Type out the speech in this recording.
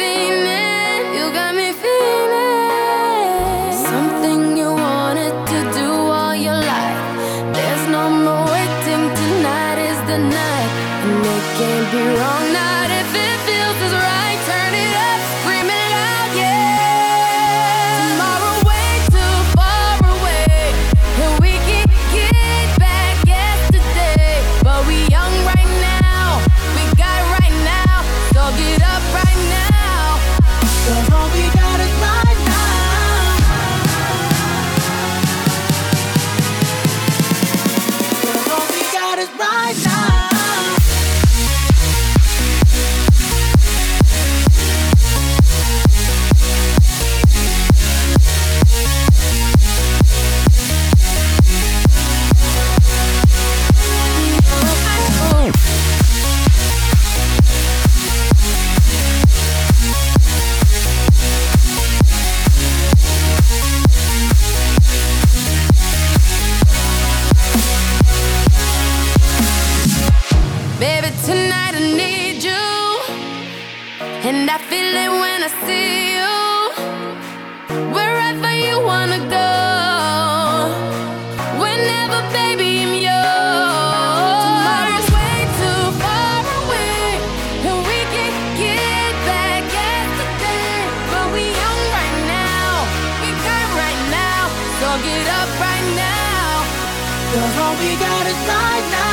fiending, you got me feeling. Something you wanted to do all your life. There's no more waiting, tonight is the night. And it can't be wrong, not if it feels as right. Turn it up, scream it out, yeah. Tomorrow way too far away, and we can get back yesterday. But we young right now, we got right now, so get up right now. 'Cause all we got is right now. 'Cause all we got is right now. Baby, tonight I need you, and I feel it when I see you. Wherever you wanna go, whenever, baby, I'm yours. Tomorrow's way too far away, and we can get back yesterday. But we young right now, we got right now, so get up right now. 'Cause all we got is right now.